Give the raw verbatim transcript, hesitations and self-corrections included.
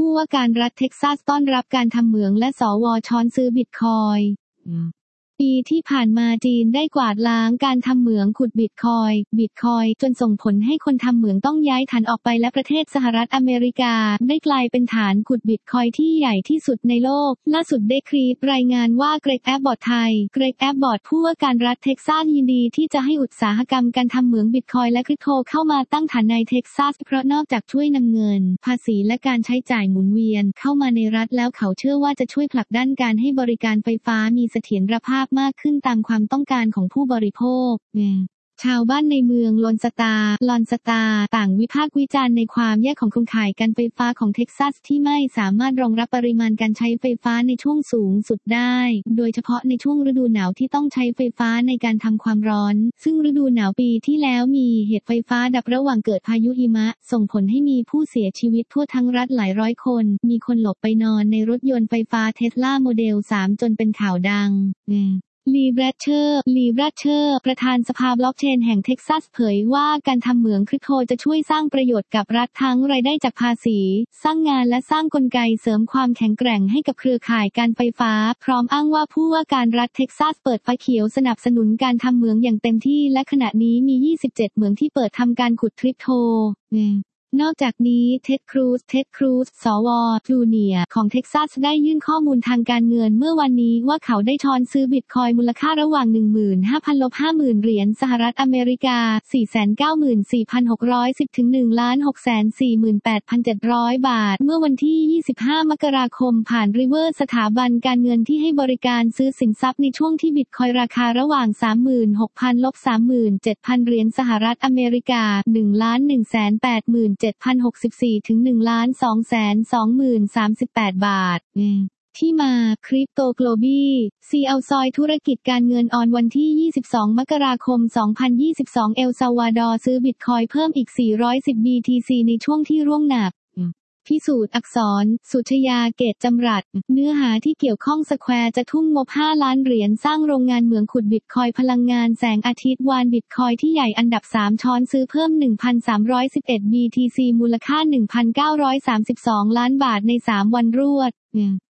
ผู้ว่าการรัฐเท็กซัสต้อนรับการทำเหมืองและสวช้อนซื้อบิตคอยน์ปีที่ผ่านมาจีนได้กวาดล้างการทำเหมืองขุดบิตคอยน์บิตคอยน์จนส่งผลให้คนทำเหมืองต้องย้ายฐานออกไปและประเทศสหรัฐอเมริกาได้กลายเป็นฐานขุดบิตคอยน์ที่ใหญ่ที่สุดในโลกล่าสุดเดครีปรายงานว่าเกรกแอบบอร์ดไทยเกรกแอบบอร์ดผู้ว่าการรัฐเท็กซัสยินดีที่จะให้อุตสาหกรรมการทำเหมืองบิตคอยน์และคริปโตเข้ามาตั้งฐานในเท็กซัสเพราะนอกจากช่วยนำเงินภาษีและการใช้จ่ายหมุนเวียนเข้ามาในรัฐแล้วเขาเชื่อว่าจะช่วยผลักดันการให้บริการไฟฟ้ามีเสถียรภาพมากขึ้นตามความต้องการของผู้บริโภคชาวบ้านในเมืองลอนสตาร์ลอนสตาร์ต่างวิพากษ์วิจารณ์ในความแย่ของโครงข่ายการไฟฟ้าของเท็กซัสที่ไม่สามารถรองรับปริมาณการใช้ไฟฟ้าในช่วงสูงสุดได้โดยเฉพาะในช่วงฤดูหนาวที่ต้องใช้ไฟฟ้าในการทำความร้อนซึ่งฤดูหนาวปีที่แล้วมีเหตุไฟฟ้าดับระหว่างเกิดพายุหิมะส่งผลให้มีผู้เสียชีวิตทั่วทั้งรัฐหลายร้อยคนมีคนหลบไปนอนในรถยนต์ไฟฟ้าเทสลาโมเดลสามจนเป็นข่าวดังลีแบรดเชอร์ลีแบรดเชอร์ประธานสภาบล็อกเชนแห่งเท็กซัสเผยว่าการทำเหมืองคริปโตจะช่วยสร้างประโยชน์กับรัฐทั้งรายได้จากภาษีสร้างงานและสร้างกลไกเสริมความแข็งแกร่งให้กับเครือข่ายการไฟฟ้าพร้อมอ้างว่าผู้ว่าการรัฐเท็กซัสเปิดไฟเขียวสนับสนุนการทำเหมืองอย่างเต็มที่และขณะนี้มียี่สิบเจ็ดเหมืองที่เปิดทำการขุดคริปโตนอกจากนี้เท็ดครูซเท็ดครูซสวจูเนียร์ของเท็กซัสได้ยื่นข้อมูลทางการเงินเมื่อวันนี้ว่าเขาได้ช้อนซื้อบิตคอยน์มูลค่าระหว่าง หนึ่งหมื่นห้าพัน - ห้าหมื่น เหรียญสหรัฐอเมริกา สี่แสนเก้าหมื่นสี่พันหกร้อยสิบ ถึง หนึ่งล้านหกแสนสี่หมื่นแปดพันเจ็ดร้อย บาทเมื่อวันที่ยี่สิบห้ามกราคมผ่านริเวอร์สถาบันการเงินที่ให้บริการซื้อสินทรัพย์ในช่วงที่บิตคอยน์ราคาระหว่าง สามหมื่นหกพัน - สามหมื่นเจ็ดพัน เหรียญสหรัฐอเมริกา หนึ่งล้านหนึ่งแสนแปดหมื่นเจ็ดพันหกสิบสี่ ถึง หนึ่งล้านสองแสนสองหมื่นสามสิบแปด บาทที่มาคริปโตโกลบี ซี แอล ซอยธุรกิจการเงินออนวันที่ยี่สิบสองมกราคมสองพันยี่สิบสองเอลซัลวาดอร์ซื้อบิตคอยน์เพิ่มอีกสี่ร้อยสิบ บี ที ซี ในช่วงที่ร่วงหนักพิสูจน์อักษรสุชยาเกตจำรัดเนื้อหาที่เกี่ยวข้องสแควร์จะทุ่มงบห้าล้านเหรียญสร้างโรงงานเหมืองขุดบิตคอยน์พลังงานแสงอาทิตย์วานบิตคอยน์ที่ใหญ่อันดับสามช้อนซื้อเพิ่ม หนึ่งพันสามร้อยสิบเอ็ด บี ที ซี มูลค่า หนึ่งพันเก้าร้อยสามสิบสอง ล้านบาทในสามวันรวด